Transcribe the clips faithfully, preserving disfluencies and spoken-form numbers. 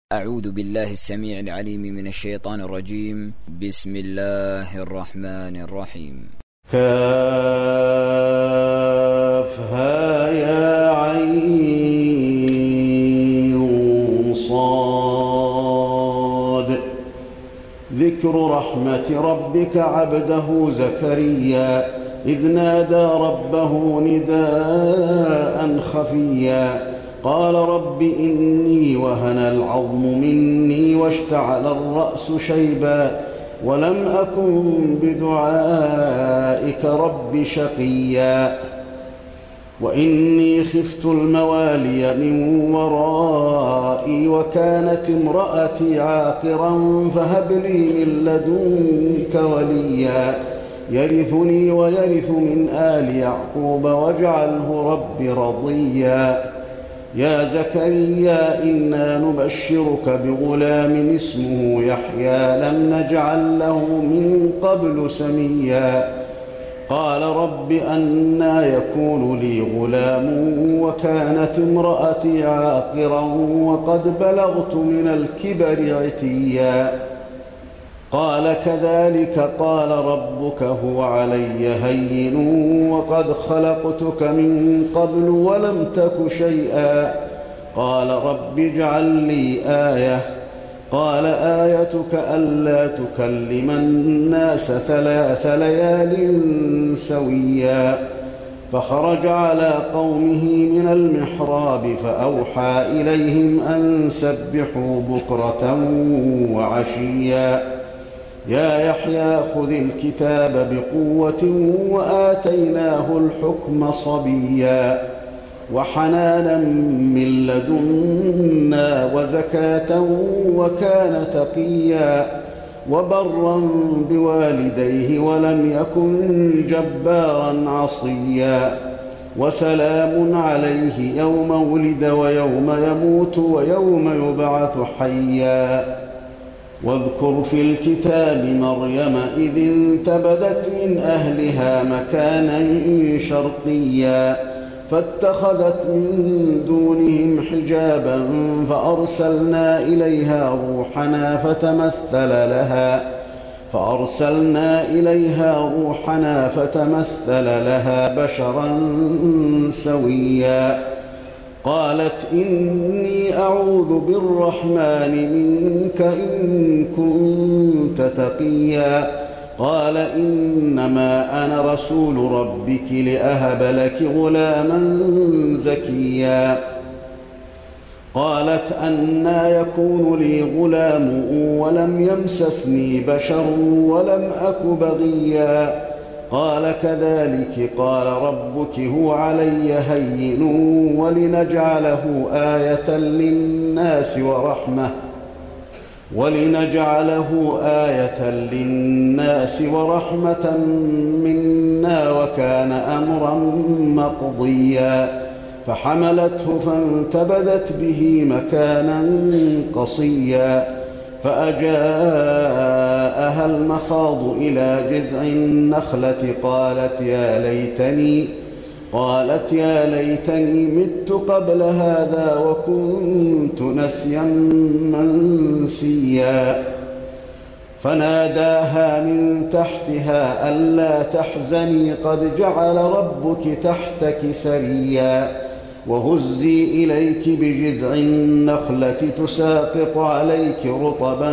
أعوذ بالله السميع العليم من الشيطان الرجيم. بسم الله الرحمن الرحيم. كافها يا عين صاد. ذكر رحمة ربك عبده زكريا إذ نادى ربه نداء خفيا قال رب إني وهن العظم مني واشتعل الرأس شيبا ولم أكن بدعائك رب شقيا وإني خفت الموالي من ورائي وكانت امرأتي عاقرا فهب لي من لدنك وليا يرثني ويرث من آل يعقوب واجعله رب رضيا يا زكريا إنا نبشرك بغلام اسمه يحيى لم نجعل له من قبل سميا قال رب أنى يكون لي غلام وكانت امرأتي عاقرا وقد بلغت من الكبر عتيا قال كذلك قال ربك هو علي هين وقد خلقتك من قبل ولم تك شيئا قال رب اجعل لي آية قال آيتك ألا تكلم الناس ثلاث ليال سويا فخرج على قومه من المحراب فأوحى إليهم أن سبحوا بكرة وعشيا يا يحيى خذ الكتاب بقوة وآتيناه الحكم صبيا وحنانا من لدنا وزكاة وكان تقيا وبرا بوالديه ولم يكن جبارا عصيا وسلام عليه يوم ولد ويوم يموت ويوم يبعث حيا واذكر في الكتاب مريم إذ انتبذت من أهلها مكانا شرقيا فاتخذت من دونهم حجابا فأرسلنا إليها روحنا فتمثل لها فأرسلنا إليها روحنا فتمثل لها بشرا سويا قالت إني أعوذ بالرحمن منك إن كنت تقيا قال إنما أنا رسول ربك لأهب لك غلاما زكيا قالت أنى يكون لي غلام ولم يمسسني بشر ولم أك بغيا قال كذلك قال ربك هو علي هين ولنجعله آية للناس ورحمة ولنجعله آية للناس ورحمة منا وكان أمرا مقضيا فحملته فانتبذت به مكانا قصيا فأجاءها المخاض إلى جذع النخلة قالت يا ليتني قالت يا ليتني مت قبل هذا وكنت نسيا منسيا فناداها من تحتها ألا تحزني قد جعل ربك تحتك سريا وهزي إليك بجذع النخلة تساقط عليك رطبا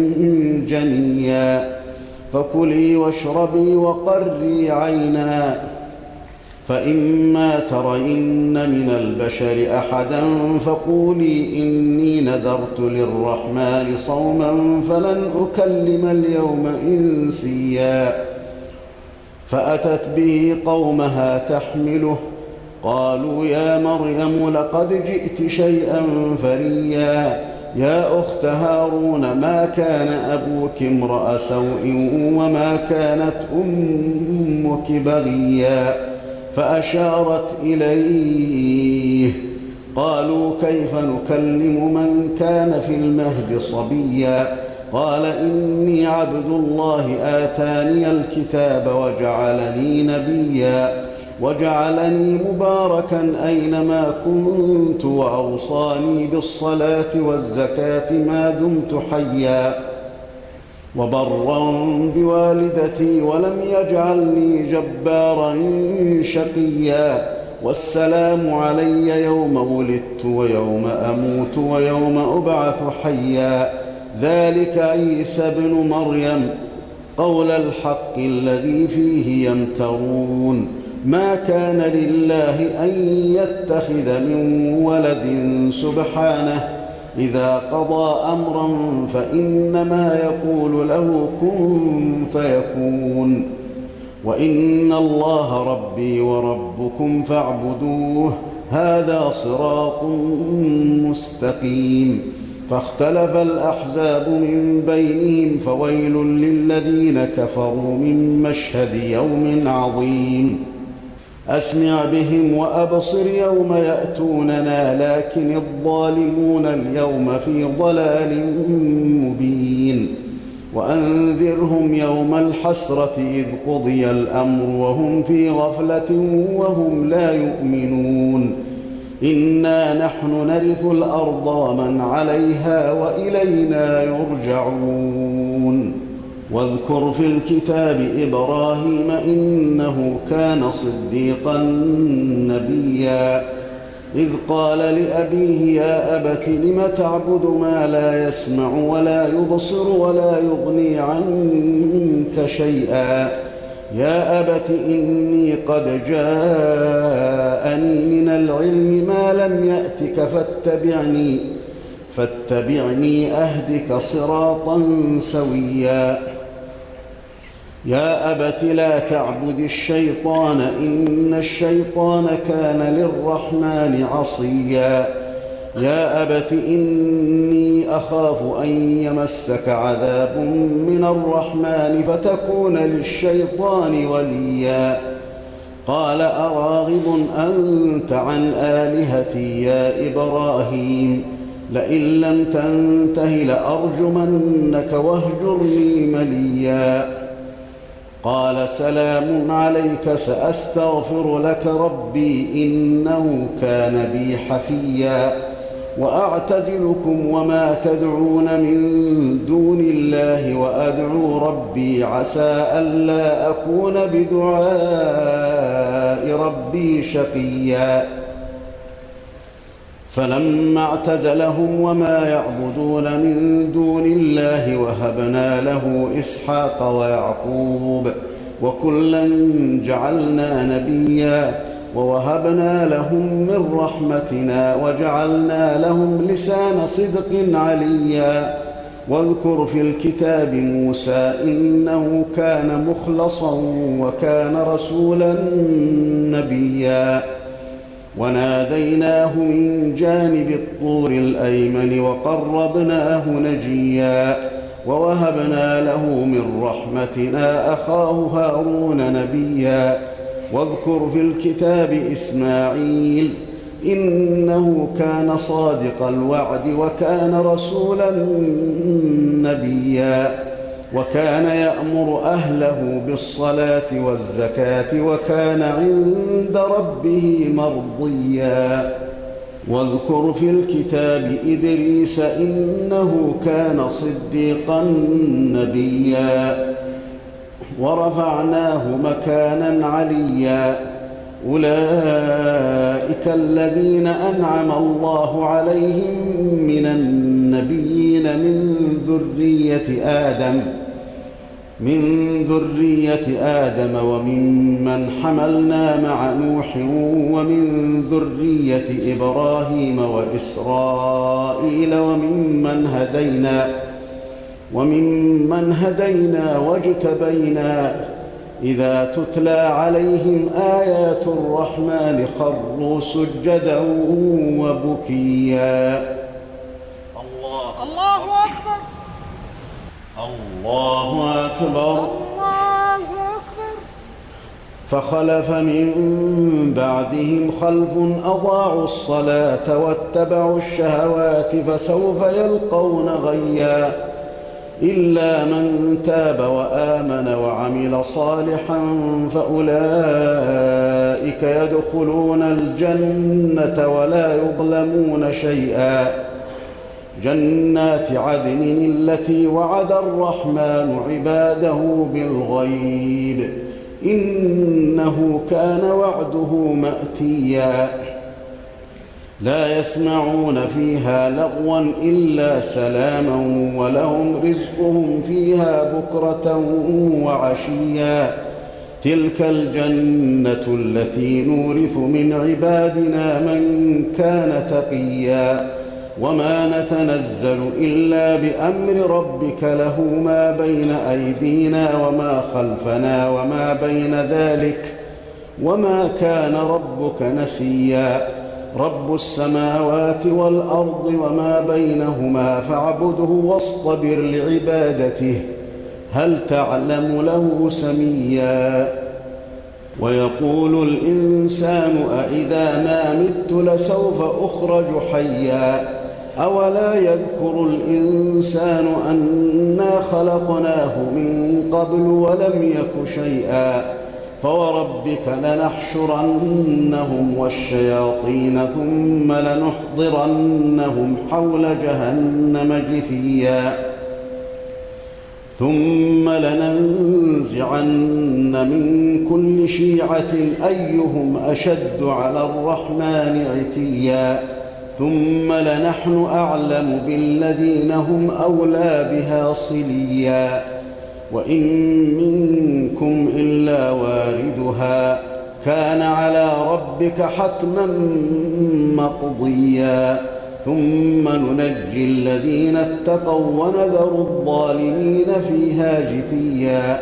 جنيا فكلي واشربي وقري عينا فإما ترين من البشر أحدا فقولي إني نذرت للرحمن صوما فلن أكلم اليوم إنسيا فأتت به قومها تحمله قالوا يا مريم لقد جئت شيئا فريا يا أخت هارون ما كان أبوك امرأ سوء وما كانت أمك بغيا فأشارت إليه قالوا كيف نكلم من كان في المهد صبيا قال إني عبد الله آتاني الكتاب وجعلني نبيا وجعلني مباركا أينما كنت وأوصاني بالصلاة والزكاة ما دمت حيا وبرا بوالدتي ولم يجعلني جبارا شقيا والسلام علي يوم ولدت ويوم أموت ويوم أبعث حيا ذلك عيسى ابن مريم قول الحق الذي فيه يمترون ما كان لله أن يتخذ من ولد سبحانه إذا قضى أمرا فإنما يقول له كن فيكون وإن الله ربي وربكم فاعبدوه هذا صراط مستقيم فاختلف الأحزاب من بينهم فويل للذين كفروا من مشهد يوم عظيم أسمع بهم وأبصر يوم يأتوننا لكن الظالمون اليوم في ضلال مبين وأنذرهم يوم الحسرة إذ قضي الأمر وهم في غفلة وهم لا يؤمنون إنا نحن نرث الأرض ومن عليها وإلينا يرجعون واذكر في الكتاب إبراهيم إنه كان صديقا نبيا إذ قال لأبيه يا أبت لم تعبد ما لا يسمع ولا يبصر ولا يغني عنك شيئا يا أبت إني قد جاءني من العلم ما لم يأتك فاتبعني فاتبعني أهدك صراطا سويا يا أبت لا تعبد الشيطان إن الشيطان كان للرحمن عصيا يا أبت إني أخاف أن يمسك عذاب من الرحمن فتكون للشيطان وليا قال أراغب أنت عن آلهتي يا إبراهيم لئن لم تنته لأرجمنك واهجرني مليا قال سلام عليك سأستغفر لك ربي إنه كان بي حفيا وأعتزلكم وما تدعون من دون الله وأدعو ربي عسى ألا أكون بدعاء ربي شقيا فلما اعتزلهم وما يعبدون من دون الله وهبنا له إسحاق ويعقوب وكلا جعلنا نبيا ووهبنا لهم من رحمتنا وجعلنا لهم لسان صدق عليا واذكر في الكتاب موسى إنه كان مخلصا وكان رسولا نبيا وناديناه من جانب الطور الأيمن وقربناه نجيا ووهبنا له من رحمتنا أخاه هارون نبيا واذكر في الكتاب إسماعيل إنه كان صادق الوعد وكان رسولا نبيا وكان يأمر أهله بالصلاة والزكاة وكان عند ربه مرضيا واذكر في الكتاب إدريس إنه كان صديقا نبيا ورفعناه مكانا عليا أولئك الذين أنعم الله عليهم من النبيين من ذرية آدم من ذرية آدم وممن حملنا مع نوح ومن ذرية إبراهيم وإسرائيل وممن هدينا وممن هدينا واجتبينا إذا تتلى عليهم آيات الرحمن خروا سجدا وبكيا الله الله أكبر الله أكبر الله أكبر فخلف من بعدهم خلف أضاعوا الصلاة واتبعوا الشهوات فسوف يلقون غيا إلا من تاب وآمن وعمل صالحا فأولئك يدخلون الجنة ولا يظلمون شيئا. جنات عدن التي وعد الرحمن عباده بالغيب إنه كان وعده مأتيا. لا يسمعون فيها لغوا إلا سلاما ولهم رزقهم فيها بكرة وعشيا. تلك الجنة التي نورث من عبادنا من كان تقيا. وما نتنزل إلا بأمر ربك له ما بين أيدينا وما خلفنا وما بين ذلك وما كان ربك نسيا. رب السماوات والأرض وما بينهما فاعبده واصطبر لعبادته هل تعلم له سميا. ويقول الإنسان أإذا ما مت لسوف أخرج حيا. أولا يذكر الإنسان أنا خلقناه من قبل ولم يك شيئا. فوربك لنحشرنهم والشياطين ثم لنحضرنهم حول جهنم جثيا. ثم لننزعن من كل شيعة أيهم أشد على الرحمن عتيا. ثم لنحن أعلم بالذين هم أولى بها صليا. وإن منكم إلا واردها كان على ربك حتما مقضيا. ثم ننجي الذين اتقوا ونذر الظالمين فيها جثيا.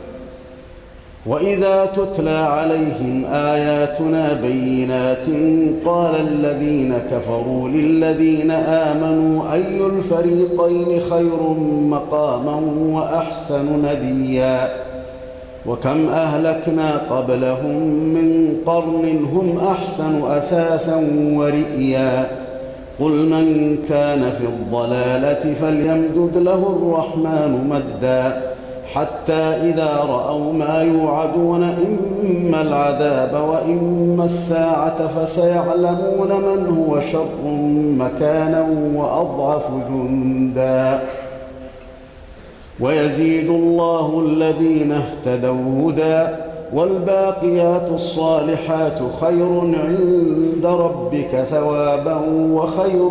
وإذا تتلى عليهم آياتنا بينات قال الذين كفروا للذين آمنوا أي الفريقين خير مقاما وأحسن نديا. وكم أهلكنا قبلهم من قرن هم أحسن أثاثا ورئيا. قل من كان في الضلالة فليمدد له الرحمن مدا حتى إذا رأوا ما يوعدون إما العذاب وإما الساعة فسيعلمون من هو شر مكانا وأضعف جندا. ويزيد الله الذين اهتدوا هدى والباقيات الصالحات خير عند ربك ثوابا وخير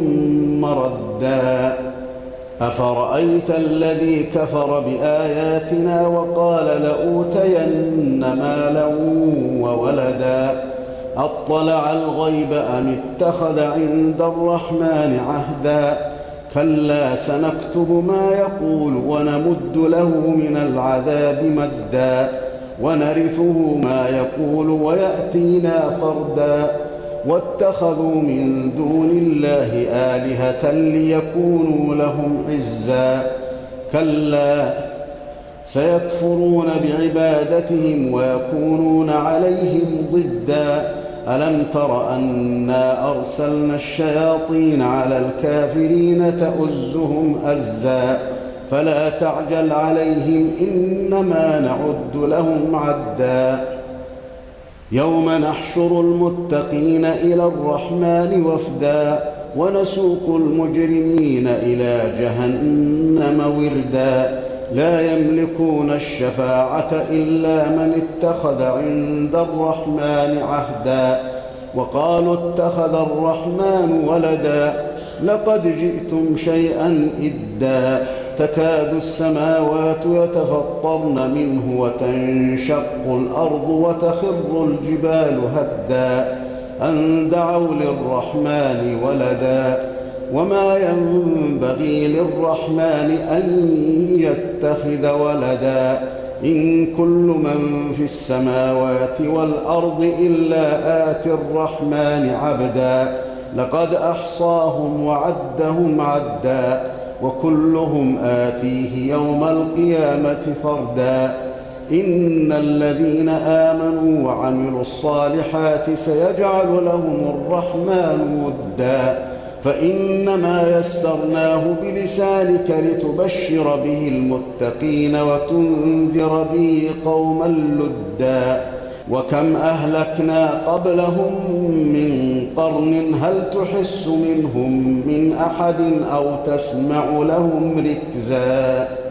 مردا. أفرأيت الذي كفر بآياتنا وقال لأوتين مالا وولدا أطلع الغيب أم اتخذ عند الرحمن عهدا. كلا سنكتب ما يقول ونمد له من العذاب مدا ونرثه ما يقول ويأتينا فردا. واتخذوا من دون الله آلهة ليكونوا لهم عزا. كلا سيكفرون بعبادتهم ويكونون عليهم ضدا. ألم تر أنا أرسلنا الشياطين على الكافرين تؤزهم أزا. فلا تعجل عليهم إنما نعد لهم عدا. يوم نحشر المتقين إلى الرحمن وفدا ونسوق المجرمين إلى جهنم وردا. لا يملكون الشفاعة إلا من اتخذ عند الرحمن عهدا. وقالوا اتخذ الرحمن ولدا لقد جئتم شيئا إدا. تكاد السماوات يتفطرن منه وتنشق الأرض وتخر الجبال هدا أن دعوا للرحمن ولدا. وما ينبغي للرحمن أن يتخذ ولدا. إن كل من في السماوات والأرض إلا آتي الرحمن عبدا. لقد أحصاهم وعدهم عدا وكلهم آتيه يوم القيامة فردا. إن الذين آمنوا وعملوا الصالحات سيجعل لهم الرحمن ودا فإنما يسرناه بلسانك لتبشر به المتقين وتنذر به قوما لدا وكم أهلكنا قبلهم من قرن هل تحس منهم من أحد أو تسمع لهم ركزا